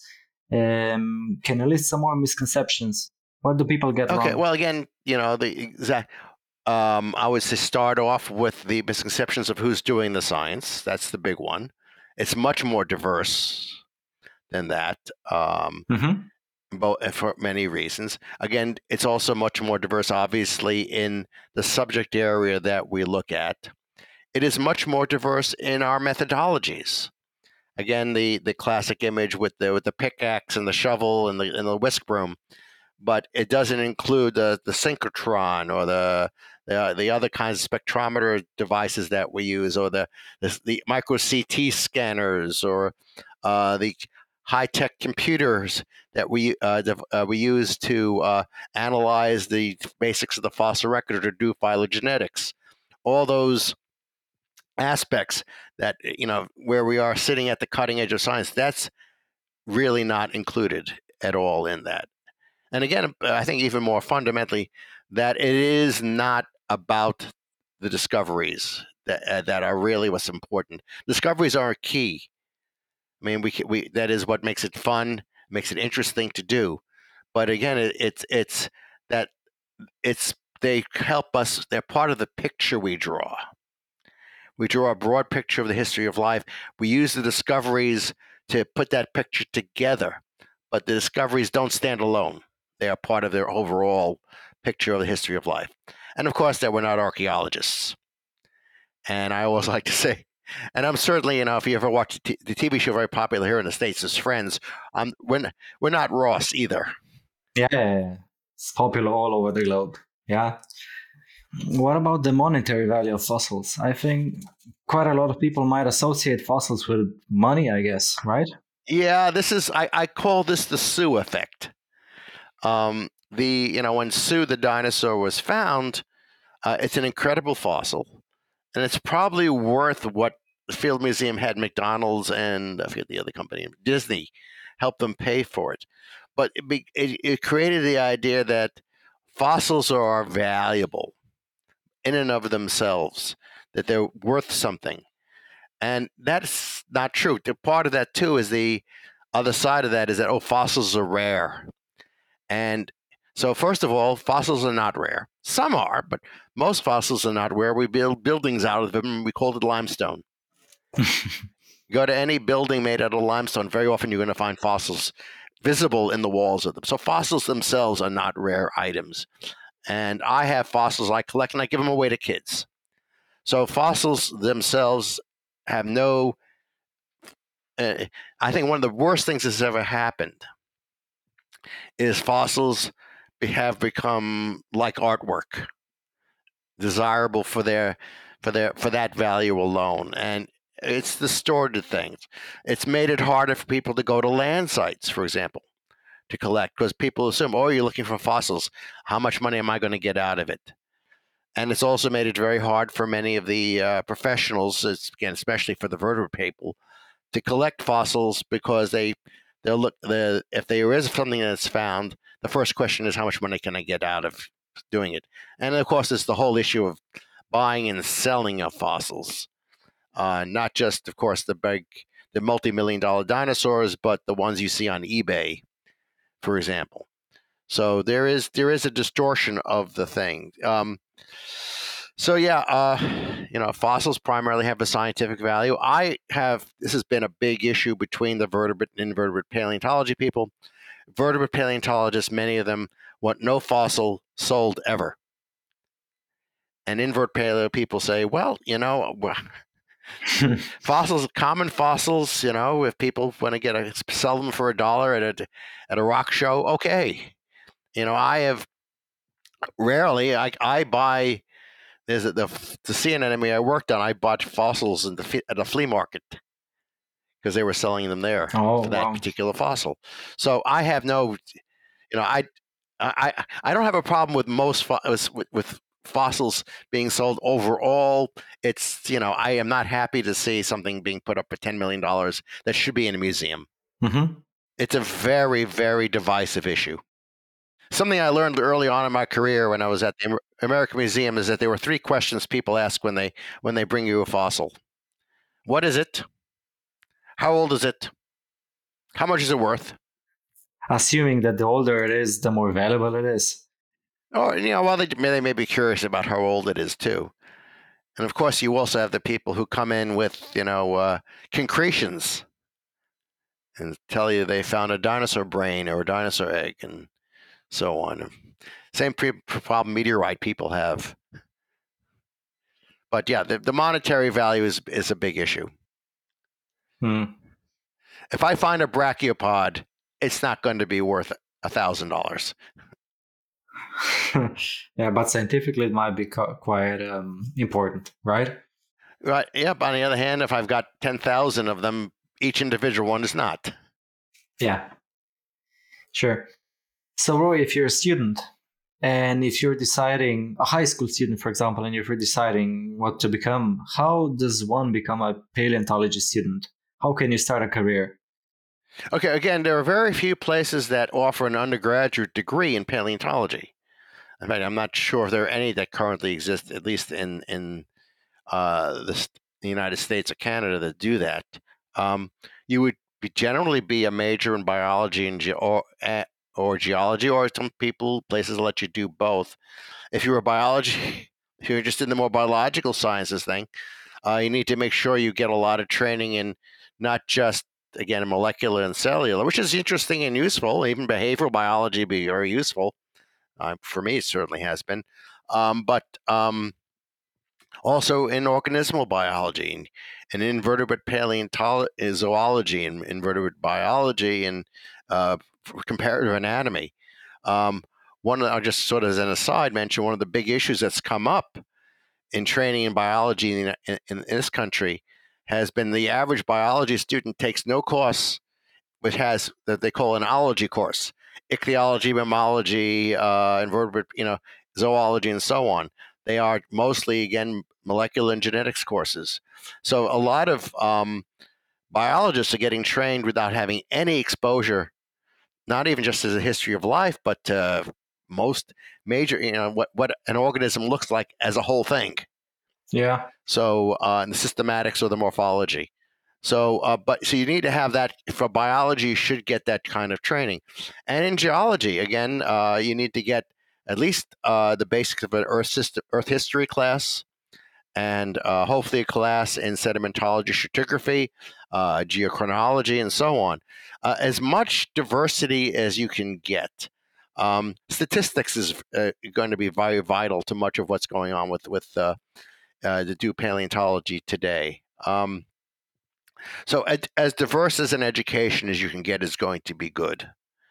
Um, can you list some more misconceptions? What do people get Okay. wrong? Well, again, you know, the exact. Um, I would say start off with the misconceptions of who's doing the science. That's the big one. It's much more diverse than that, um, mm-hmm. both for many reasons. Again, it's also much more diverse, obviously, in the subject area that we look at. It is much more diverse in our methodologies. Again, the, the classic image with the with the pickaxe and the shovel and the and the whisk broom, but it doesn't include the the synchrotron or the the, the other kinds of spectrometer devices that we use, or the the, the micro C T scanners, or uh, the high tech computers that we uh, uh, we use to uh, analyze the basics of the fossil record or to do phylogenetics. All those aspects that, you know, where we are sitting at the cutting edge of science, that's really not included at all in that. And again, I think even more fundamentally, that it is not about the discoveries that uh, that are really what's important. Discoveries are key. I mean, we we that is what makes it fun, makes it interesting to do. But again, it, it's it's that it's they help us. They're part of the picture we draw. We draw a broad picture of the history of life. We use the discoveries to put that picture together, but the discoveries don't stand alone. They are part of their overall picture of the history of life. And of course, that we're not archaeologists. And I always like to say, and I'm certainly, you know, if you ever watch the, t- the T V show very popular here in the States, as Friends, um, we're, we're not Ross either. Yeah, yeah, yeah, it's popular all over the globe. Yeah. What about the monetary value of fossils? I think quite a lot of people might associate fossils with money, I guess, right? Yeah, this is, I, I call this the Sue effect. Um, the, you know, when Sue the dinosaur was found, uh, it's an incredible fossil, and it's probably worth what the Field Museum had McDonald's and I forget the other company, Disney, help them pay for it. But it, be, it, it created the idea that fossils are valuable in and of themselves, that they're worth something. And that's not true. The part of that, too, is the other side of that is that, oh, fossils are rare. And so, first of all, fossils are not rare. Some are, but most fossils are not rare. We build buildings out of them. We call it limestone. Go to any building made out of limestone, very often you're going to find fossils visible in the walls of them. So fossils themselves are not rare items. And I have fossils I collect, and I give them away to kids. So fossils themselves have no, uh, I think one of the worst things that's ever happened is fossils have become like artwork, desirable for their, for their, for that value alone. And it's distorted things. It's made it harder for people to go to land sites, for example, to collect, because people assume, oh, you're looking for fossils. How much money am I going to get out of it? And it's also made it very hard for many of the uh, professionals, again, especially for the vertebrate people, to collect fossils, because they they'll look the if there is something that's found, the first question is how much money can I get out of doing it? And of course, it's the whole issue of buying and selling of fossils, uh, not just, of course, the big the multi-million dollar dinosaurs, but the ones you see on eBay, for example. So there is there is a distortion of the thing. Um, so yeah, uh, you know, fossils primarily have a scientific value. I have this has been a big issue between the vertebrate and invertebrate paleontology people. Vertebrate paleontologists, many of them, want no fossil sold ever. And invert paleo people say, well, you know, fossils, common fossils, you know, if people want to get a, sell them for a dollar at a at a rock show, okay. You know, I have rarely, I, I buy, there's a, the, the C N N M E I worked on, I bought fossils in the, at a flea market because they were selling them there Oh, for that wow. particular fossil. So I have no, you know, I, I, I don't have a problem with most, fo- with, with fossils being sold overall. It's, you know, I am not happy to see something being put up for ten million dollars that should be in a museum. Mm-hmm. It's a very, very divisive issue. Something I learned early on in my career when I was at the American Museum is that there were three questions people ask when they when they bring you a fossil. What is it? How old is it? How much is it worth? Assuming that the older it is, the more valuable it is. Or, you know, well, they, they may be curious about how old it is too. And of course, you also have the people who come in with, you know, uh, concretions and tell you they found a dinosaur brain or a dinosaur egg and so on. Same pre- problem meteorite people have. But yeah, the, the monetary value is is a big issue. Hmm. if I find a brachiopod, it's not going to be worth a thousand dollars. Yeah, but scientifically it might be co- quite um, important, right? Right. Yep. On the other hand, if I've got ten thousand of them, each individual one is not. Yeah, sure. So, Roy, if you're a student and if you're deciding, a high school student, for example, and if you're deciding what to become, how does one become a paleontology student? How can you start a career? Okay. Again, there are very few places that offer an undergraduate degree in paleontology. In fact, I'm not sure if there are any that currently exist, at least in in uh, the, the United States or Canada, that do that. Um, you would be generally be a major in biology and ge- or, uh, or geology, or some people places let you do both. If you're a biology, if you're interested in the more biological sciences thing, uh, you need to make sure you get a lot of training in not just again molecular and cellular, which is interesting and useful. Even behavioral biology be very useful. Uh, for me, it certainly has been. Um, but um, also in organismal biology and, and invertebrate paleontology, zoology and invertebrate biology and uh, comparative anatomy. Um, one, I'll just sort of as an aside mention one of the big issues that's come up in training in biology in, in, in this country has been the average biology student takes no course, which has that they call an ology course, ichthyology, mammalogy, uh, invertebrate, you know, zoology, and so on. They are mostly, again, molecular and genetics courses. So a lot of um, biologists are getting trained without having any exposure, not even just as a history of life, but uh, most major, you know, what, what an organism looks like as a whole thing. Yeah. So, uh, and the systematics or the morphology. So, uh, but so you need to have that for biology. You should get that kind of training, and in geology, again, uh, you need to get at least uh, the basics of an Earth system, Earth history class, and uh, hopefully a class in sedimentology, stratigraphy, uh, geochronology, and so on. Uh, as much diversity as you can get. Um, statistics is uh, going to be very vital to much of what's going on with with uh, uh, to do paleontology today. Um, so as, as diverse as an education as you can get is going to be good.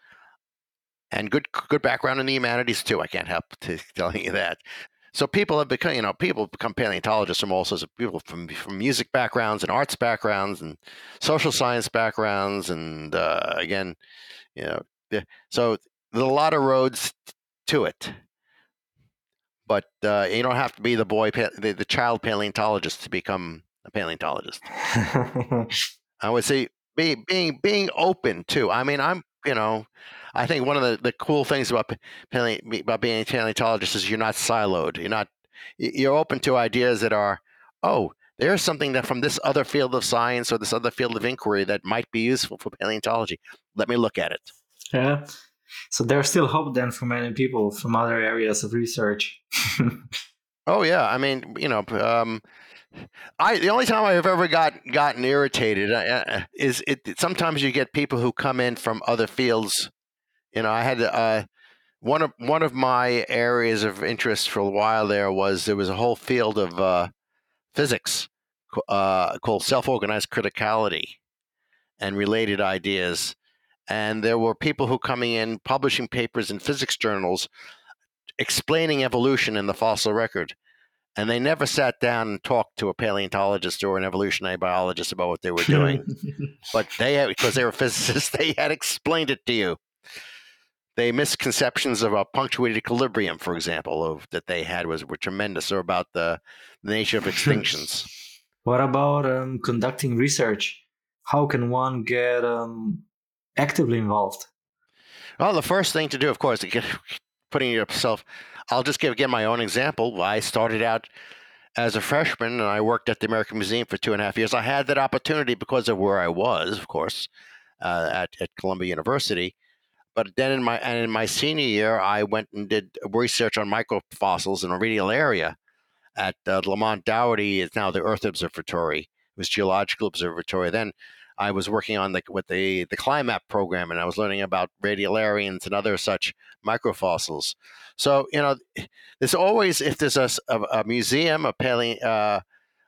And good good background in the humanities too. I can't help to telling you that. So people have become, you know, people become paleontologists from all sorts of people from from music backgrounds and arts backgrounds and social science backgrounds, and uh, again, you know, so there's a lot of roads to it. But uh, you don't have to be the boy, the, the child paleontologist to become a paleontologist. I would say be, being being open too. I mean, I'm you know, I think one of the, the cool things about paleo, about being a paleontologist is you're not siloed. You're not you're open to ideas that are, oh, there's something that from this other field of science or this other field of inquiry that might be useful for paleontology. Let me look at it. Yeah. So there's still hope then for many people from other areas of research. Oh yeah, I mean, you know, um, I the only time I've ever got gotten irritated uh, is it. Sometimes you get people who come in from other fields. You know, I had uh, one of one of my areas of interest for a while there was there was a whole field of uh, physics uh, called self-organized criticality and related ideas. And there were people who coming in publishing papers in physics journals explaining evolution in the fossil record. And they never sat down and talked to a paleontologist or an evolutionary biologist about what they were doing. But they had, because they were physicists, they had explained it to you. They misconceptions of a punctuated equilibrium, for example, of that they had was were tremendous, or about the, the nature of extinctions. What about um, conducting research? How can one get um, actively involved? Well, the first thing to do, of course, is putting yourself. I'll just give again my own example. I started out as a freshman, and I worked at the American Museum for two and a half years. I had that opportunity because of where I was, of course, uh, at at Columbia University. But then in my and in my senior year, I went and did research on microfossils in a radial area at uh, Lamont Doherty. It's now the Earth Observatory. It was Geological Observatory. Then I was working on the with the the CLIMAP program, and I was learning about radiolarians and other such microfossils. So you know, there's always, if there's a, a, a museum, a paleo, uh,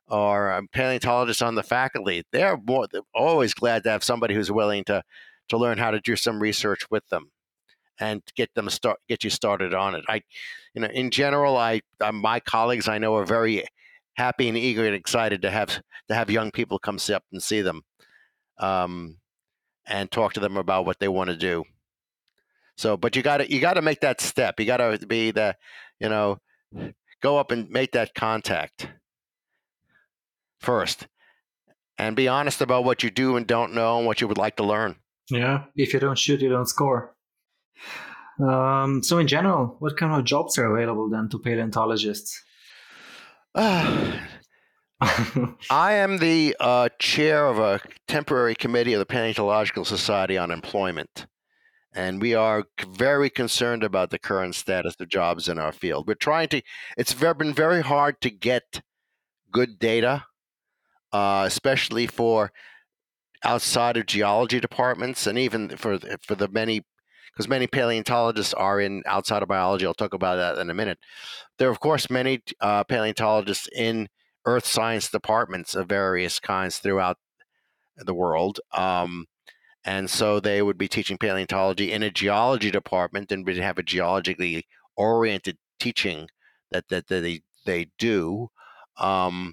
or um, paleontologists on the faculty, they're, more, they're always glad to have somebody who's willing to to learn how to do some research with them and get them start get you started on it. I, you know, in general, I uh, my colleagues I know are very happy and eager and excited to have to have young people come sit up and see them, um, and talk to them about what they want to do. So, but you got to you got to make that step. You got to be the, you know, go up and make that contact first, and be honest about what you do and don't know and what you would like to learn. Yeah, if you don't shoot, you don't score. Um, so in general, what kind of jobs are available then to paleontologists? Uh, I am the uh, chair of a temporary committee of the Paleontological Society on Employment, and we are very concerned about the current status of jobs in our field. We're trying to, it's been very hard to get good data, uh, especially for outside of geology departments, and even for for the many, because many paleontologists are in outside of biology. I'll talk about that in a minute. There are, of course, many uh, paleontologists in earth science departments of various kinds throughout the world. Um, and so they would be teaching paleontology in a geology department, and would have a geologically oriented teaching that, that, that they, they do. Um,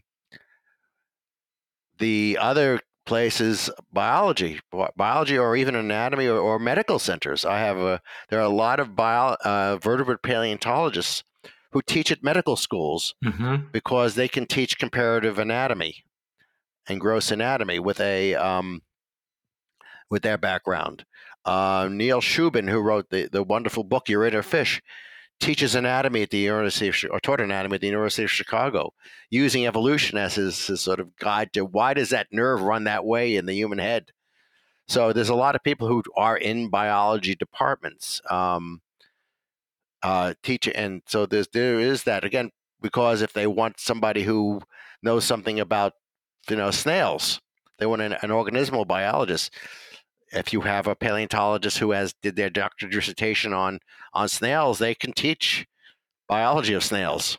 the other place is biology, biology, or even anatomy, or, or medical centers. I have a, there are a lot of bio, uh, vertebrate paleontologists who teach at medical schools, mm-hmm. because they can teach comparative anatomy and gross anatomy with a um, with their background. Uh, Neil Shubin, who wrote the, the wonderful book Ureter Fish, teaches anatomy at the University of, or taught anatomy at the University of Chicago, using evolution as his, his sort of guide to why does that nerve run that way in the human head. So there's a lot of people who are in biology departments. Um, Uh, teach, and so there's there is that again, because if they want somebody who knows something about, you know, snails, they want an, an organismal biologist. If you have a paleontologist who has did their doctoral dissertation on on snails, they can teach biology of snails.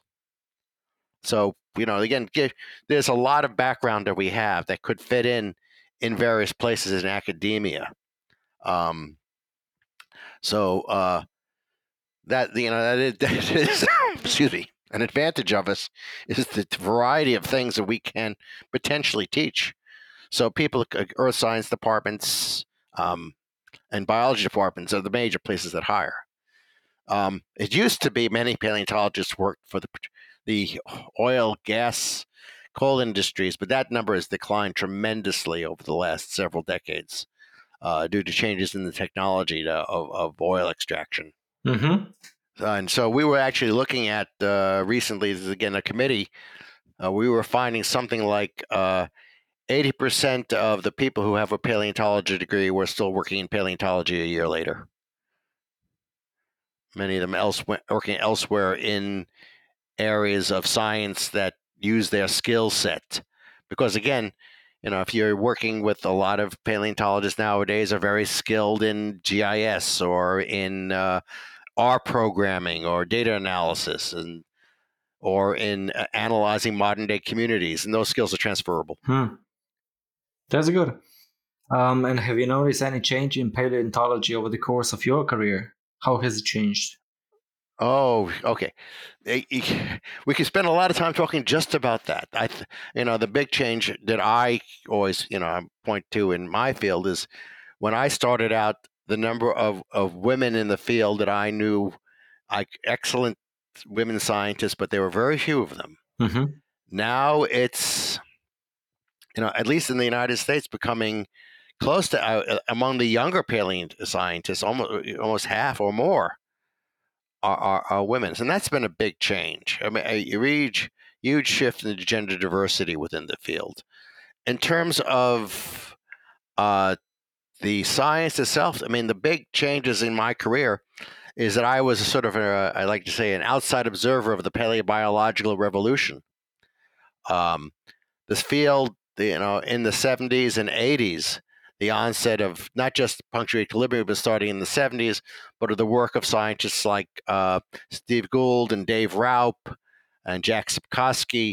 So, you know, again, there's a lot of background that we have that could fit in in various places in academia. Um, so. Uh, That you know that is, that is excuse me, an advantage of us is the variety of things that we can potentially teach. So people, earth science departments, um, and biology departments are the major places that hire. Um, it used to be many paleontologists worked for the the oil, gas, coal industries, but that number has declined tremendously over the last several decades uh, due to changes in the technology to, of, of oil extraction. Mm-hmm. Uh, and so we were actually looking at uh, recently, this is again a committee, uh, we were finding something like uh, eighty percent of the people who have a paleontology degree were still working in paleontology a year later. Many of them elsewhere, working elsewhere in areas of science that use their skill set. Because again, you know, if you're working with a lot of paleontologists nowadays are very skilled in G I S or in uh, R programming or data analysis, and or in uh, analyzing modern day communities, and those skills are transferable. Hmm. That's good. Um, and have you noticed any change in paleontology over the course of your career? How has it changed? Oh, okay. We could spend a lot of time talking just about that. I, th- you know, the big change that I always, you know, point to in my field is when I started out, the number of, of women in the field that I knew, like excellent women scientists, but there were very few of them. Mm-hmm. Now it's, you know, at least in the United States, becoming close to uh, among the younger paleontologists, almost almost half or more are, are, are women, and that's been a big change. I mean, a huge huge shift in gender diversity within the field. In terms of uh, the science itself, I mean, the big changes in my career is that I was a sort of, a, I like to say, an outside observer of the paleobiological revolution. Um, this field, you know, in the seventies and eighties, the onset of not just punctured equilibrium, but starting in the seventies, but of the work of scientists like uh, Steve Gould and Dave Raup and Jack Sepkoski,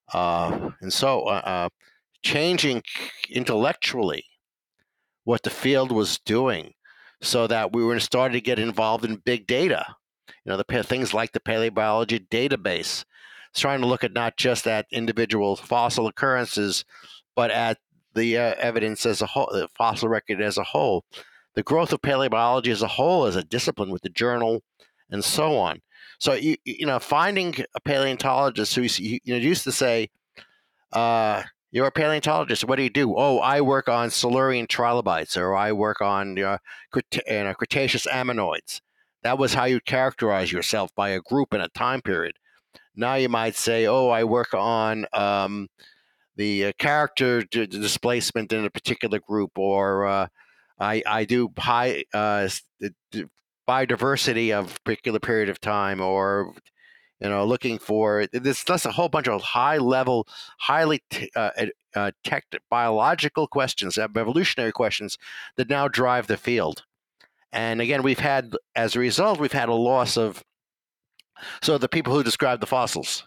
uh, and so uh, uh, changing intellectually what the field was doing, so that we were starting to get involved in big data. You know, the things like the paleobiology database. It's trying to look at not just at individual fossil occurrences, but at the uh, evidence as a whole, the fossil record as a whole, the growth of paleobiology as a whole as a discipline with the journal, and so on. So you you know, finding a paleontologist who you, you know used to say, uh, "You're a paleontologist. What do you do?" "Oh, I work on Silurian trilobites, or I work on uh, Creta- you know, Cretaceous ammonoids." That was how you characterize yourself by a group in a time period. Now you might say, "Oh, I work on um, the uh, character d- displacement in a particular group," or uh, I, I do high uh, biodiversity of a particular period of time, or you know, looking for this. That's a whole bunch of high level, highly t- uh, uh, tech biological questions, evolutionary questions that now drive the field. And again, we've had, as a result, we've had a loss of, so the people who describe the fossils.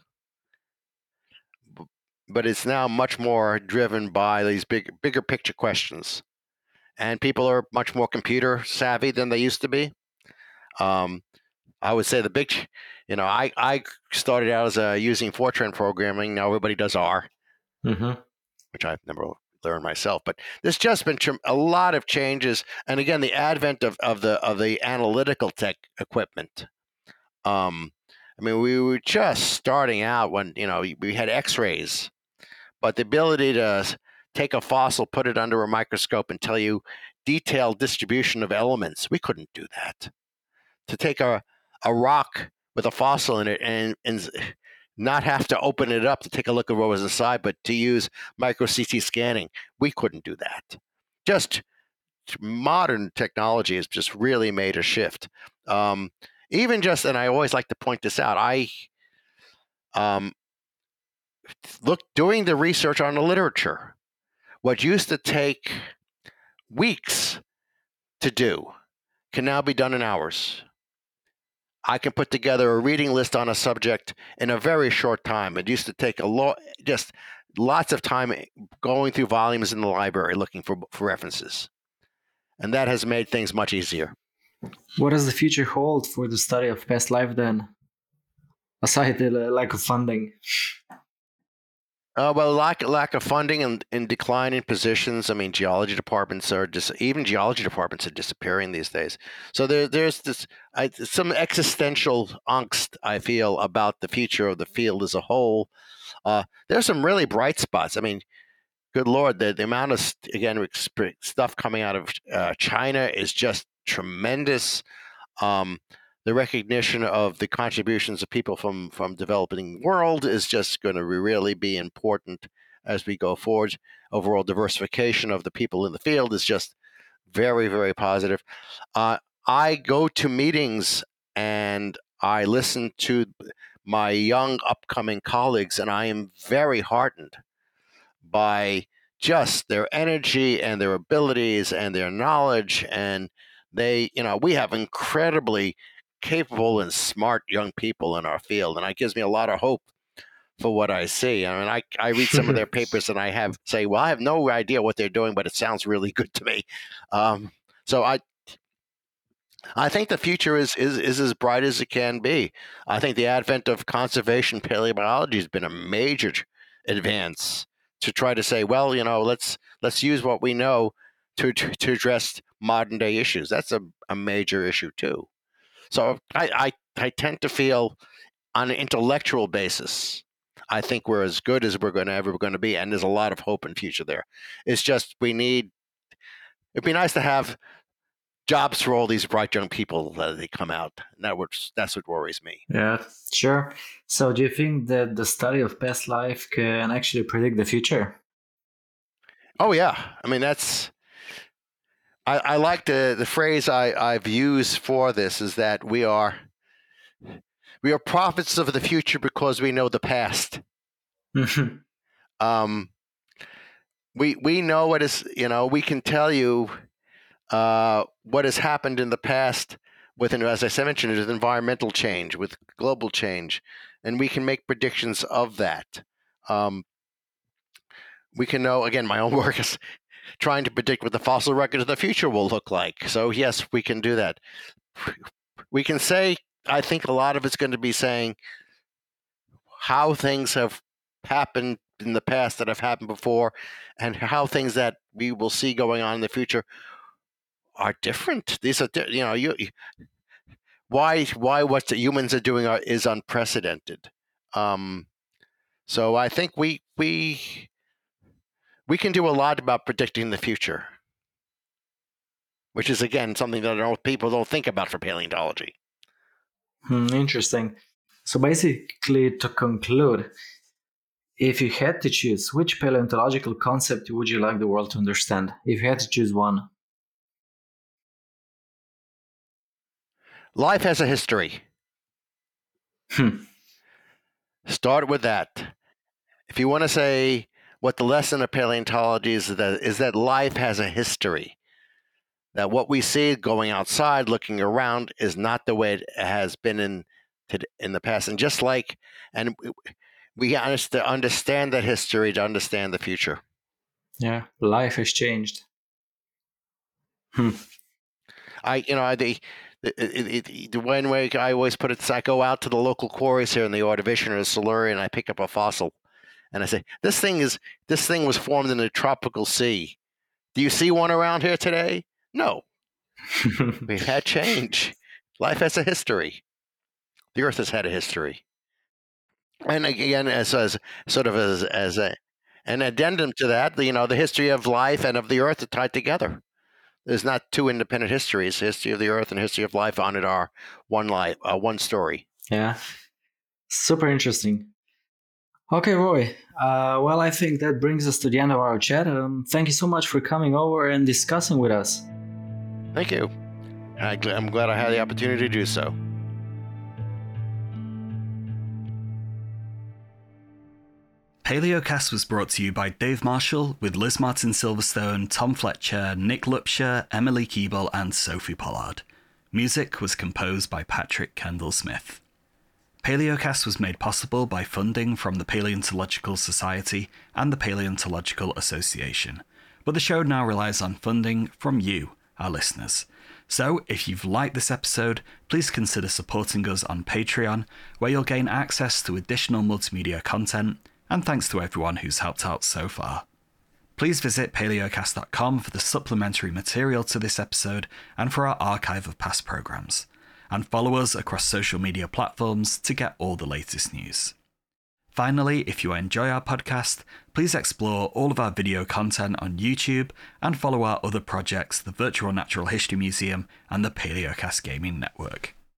But it's now much more driven by these big, bigger picture questions. And people are much more computer savvy than they used to be. Um, I would say the big, you know, I, I started out as uh, using Fortran programming. Now everybody does R, Mm-hmm. which I've never learned myself. But there's just been a lot of changes, and again, the advent of, of the of the analytical tech equipment. Um, I mean, we were just starting out when you know we had X-rays, but the ability to take a fossil, put it under a microscope, and tell you detailed distribution of elements, we couldn't do that. To take a a rock with a fossil in it and and not have to open it up to take a look at what was inside, but to use micro C T scanning, we couldn't do that. Just modern technology has just really made a shift. Um, even just, and I always like to point this out, I um, look doing the research on the literature. What used to take weeks to do can now be done in hours. I can put together a reading list on a subject in a very short time. It used to take a lot, just lots of time going through volumes in the library looking for, for references. And that has made things much easier. What does the future hold for the study of past life then, aside the lack of funding? Uh, well, lack lack of funding and, and decline in positions. I mean, geology departments are just even geology departments are disappearing these days. So there there's this I, some existential angst I feel about the future of the field as a whole. Uh, there's some really bright spots. I mean, good Lord, the, the amount of again stuff coming out of uh, China is just tremendous. Um, the recognition of the contributions of people from from developing world is just going to really be important as we go forward. Overall diversification of the people in the field is just very, very positive. Uh, I go to meetings and I listen to my young upcoming colleagues, and I am very heartened by just their energy and their abilities and their knowledge. And they, you know, we have incredibly capable and smart young people in our field, and it gives me a lot of hope for what I see. I mean, I, I read some of their papers and I have say, well, I have no idea what they're doing, but it sounds really good to me. Um, so I I think the future is, is is as bright as it can be. I think the advent of conservation paleobiology has been a major advance to try to say, well, you know, let's let's use what we know to to, to address modern day issues. That's a, a major issue too. So I, I I tend to feel on an intellectual basis, I think we're as good as we're going to ever going to be, and there's a lot of hope and future there. It's just we need. It'd be nice to have jobs for all these bright young people that they come out. And that was, that's what worries me. Yeah, sure. So do you think that the study of past life can actually predict the future? Oh yeah. I mean, that's, I, I like the, the phrase I, I've used for this is that we are, we are prophets of the future because we know the past. um, we, we know what is, you know, we can tell you uh, what has happened in the past with, as I mentioned, with environmental change, with global change, and we can make predictions of that. Um, we can know, again, my own work is trying to predict what the fossil record of the future will look like. So yes, we can do that. We can say, I think a lot of it's going to be saying how things have happened in the past that have happened before, and how things that we will see going on in the future are different. These are, you know, you why why what the humans are doing are, is unprecedented. Um, so I think we we we can do a lot about predicting the future, which is again something that I don't, people don't think about for paleontology. Hmm, interesting. So basically, to conclude, if you had to choose, which paleontological concept would you like the world to understand? If you had to choose one. Life has a history. Hmm. Start with that. If you want to say what the lesson of paleontology is, that is that life has a history. That what we see going outside, looking around, is not the way it has been in in the past. And just like, and we understand that history to understand the future. Yeah, life has changed. Hmm. I, you know, the the, the, the one way I always put it is I go out to the local quarries here in the Ordovician or the Silurian, and I pick up a fossil, and I say, this thing is this thing was formed in a tropical sea. Do you see one around here today? No. We've had change. Life has a history. The Earth has had a history. And again, as, as sort of as, as a, an addendum to that, you know, the history of life and of the Earth are tied together. There's not two independent histories. The history of the Earth and history of life on it are one life, uh, one story. Yeah, super interesting. Okay, Roy. Uh, well, I think that brings us to the end of our chat. Um, thank you so much for coming over and discussing with us. Thank you. I, I'm glad I had the opportunity to do so. Paleocast was brought to you by Dave Marshall with Liz Martin Silverstone, Tom Fletcher, Nick Lupsher, Emily Keeble, and Sophie Pollard. Music was composed by Patrick Kendall Smith. Paleocast was made possible by funding from the Paleontological Society and the Paleontological Association, but the show now relies on funding from you, our listeners. So, if you've liked this episode, please consider supporting us on Patreon, where you'll gain access to additional multimedia content, and thanks to everyone who's helped out so far. Please visit paleocast dot com for the supplementary material to this episode and for our archive of past programs, and follow us across social media platforms to get all the latest news. Finally, if you enjoy our podcast, please explore all of our video content on YouTube and follow our other projects, the Virtual Natural History Museum and the Paleocast Gaming Network.